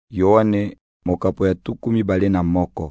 Yohane mokapo ya tukumi bale na moko.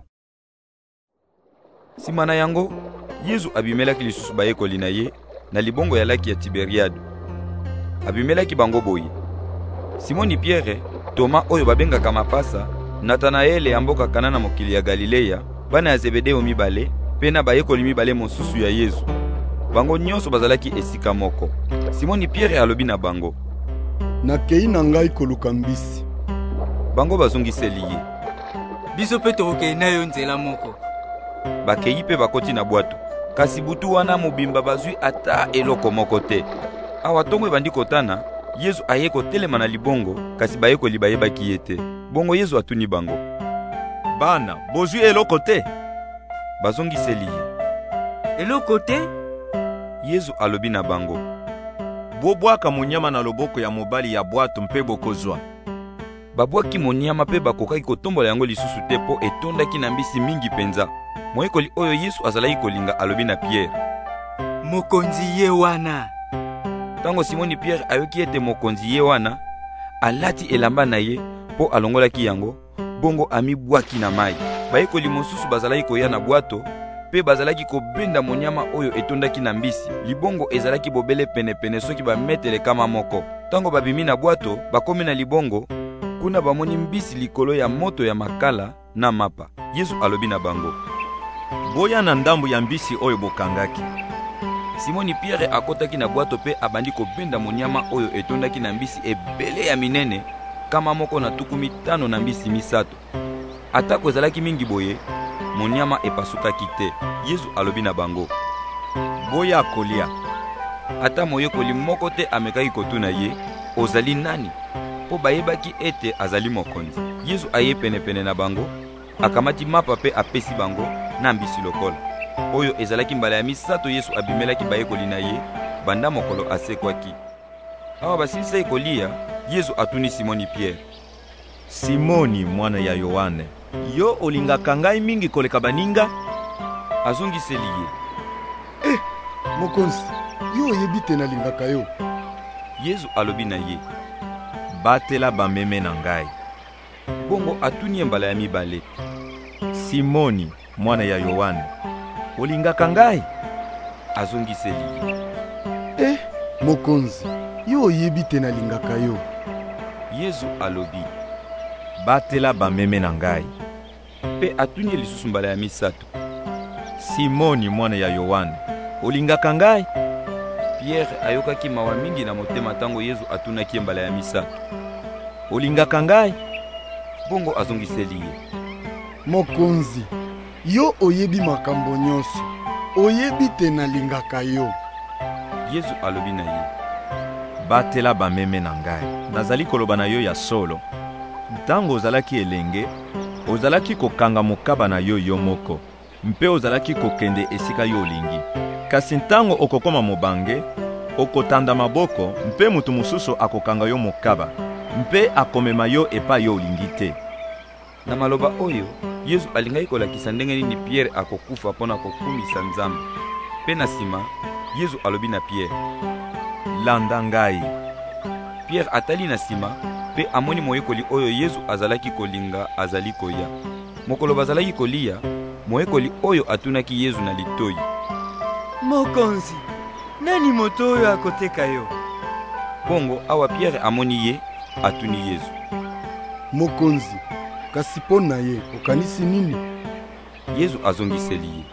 Sima na yango, Yesu abimelaki lisusu bayekoli na ye na libongo ya laki ya Tiberiade. Abimelaki bango boye: Simoni Pierre, Toma oyo babengaka Mapasa, Natanaele ya mboka Kana na mokili ya Galilea, bana ya Zebedeo mibale, pe na bayekoli mibale mosusu ya Yesu. Bango nyonso bazalaki esika moko. Simoni Pierre alobi na bango: Nakei na ngai koluka mbisi. Bango bazongiseli ye: Biso pe tokei na yo nzela moko. Bakei pe bakoti na bwato. Kasi butu wana mobimba bazwi ata eloko moko te. Awa tongo ebandi kotana, Yesu aye kotelema na libongo, kasi bayekoli bayebaki ye te. Bongo Yesu atuni bango: Bana, bozwi eloko te? Bazongiseli ye: Eloko te? Yesu alobi na bango: Bobwaka monyama na loboko ya mobali ya bwato mpe bokozwa. Babwaki monyama pe bakokaki kotombola yango lisusu te po etondaki na mbisi mingi penza. Moyekoli oyo Yesu azalaki kolinga alobi na Pierre: Mokonzi ye wana. Tango Simoni Pierre ayoki ete mokonzi ye wana, alati elamba na ye po alongolaki yango, bongo amibwaki na mai. Bayekoli mosusu bazalaki koya na bwato, pe bazalaki kobenda monyama oyo etondaki na mbisi. Libongo ezalaki bobele pene soki bametele kama moko. Tango babimi na bwato, bakomi na libongo, kuna bamoni mbisi likolo ya moto ya makala na mapa. Yesu alobi na bango: Boya na ndambu ya mbisi oyo bokangaki. Simoni Pierre akotaki na bwato pe abandi kobenda monyama oyo etondaki na mbisi ebele ya minene, kama moko na tukumi tano na mbisi misato. Atako ezalaki mingi boye, monyama epasukaki te. Yesu alobi na bango: Boya kolia. Ata moyekoli moko te amekaki kotuna ye: Ozali nani? Po bayebaki ete azali mokonzi. Yesu aye pene na bango, akamati mapa pe apesi bango na mbisi lokola. Oyo ezalaki mbala ya misato Yesu abimelaki bayekoli na ye, banda mokolo asekwaki. Awa basilisa ekolia, Yesu atuni Simoni Pierre: Simoni mwana ya Yohane, yo olingaka ngai mingi koleka baninga? Azongiseli ye: Mokonzi, yo oyebi te nalingaka yo. Yesu alobi na ye: Batela bameme na ngai. Bongo atuni ye mbala ya mibale: Simoni mwana ya Yohane, olingaka ngai? Azongiseli ye: Mokonzi, yo oyebi te nalingaka yo. Yesu alobi: Batela bameme na ngai. Pe atuni ye lisusu mbala ya misato: Simoni mwana ya Yohane, olingaka ngai? Pierre ayokaki mawa mingi na motema tango Yesu atunaki ye mbala ya misato: Olingaka ngai? Bongo azongiseli ye: Mokonzi, yo oyebi makambo nyonso. Oyebi te nalingaka yo. Yesu alobi na ye: Batela bameme na ngai. Nazali koloba na yo ya solo. Ntango ozalaki elenge, ozalaki kokanga mokaba na yo moko, mpe ozalaki kokende esika yo olingi. Kasi ntango okokoma mobange, okotanda maboko, mpe mutu mosusu akokanga yo mokaba, mpe akomema yo epai yo olingi te. Na maloba oyo, Yesu alingaki kolakisa ndenge nini Pierre akokufa mpona kokumisa Nzambe. Pe na sima, Yesu alobi na Pierre: Landa ngai. Pierre atali na sima, pe amoni moyekoli oyo Yesu azalaki kolinga azali koya. Mokolo bazalaki kolia, moyekoli oyo atunaki Yesu na litoi: Mokonzi, nani moto oyo akoteka yo? Bongo awa Pierre amoni ye, atuni Yesu: Mokonzi, kasi mpo na ye okanisi nini? Yesu azongiseli ye: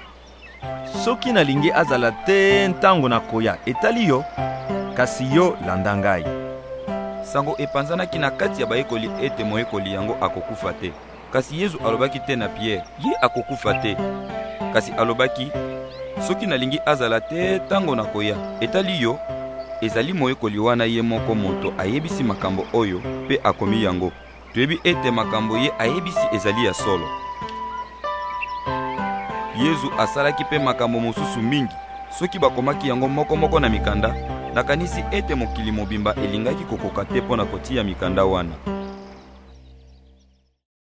Soki nalingi azala te ntango nakoya etali yo, kasi yo landa ngai. Sango epanzanaki na kati ya bayekoli ete moyekoli yango akokufa te. Kasi Yesu alobaki te na Pierre: Ye akokufa te. Kasi alobaki: Soki nalingi azala te ntango nakoya etali yo, ezali moyekoli wana ye moko moto ayebisi makambo oyo pe akomi yango. Toyebi ete makambo ye ayebisi ezali ya solo. Yesu asalaki pe makambo mosusu mingi. Soki bakomaki yango moko na mikanda, nakanisi ete mokili mobimba elingaki kokoka te mpona kotia mikanda wana.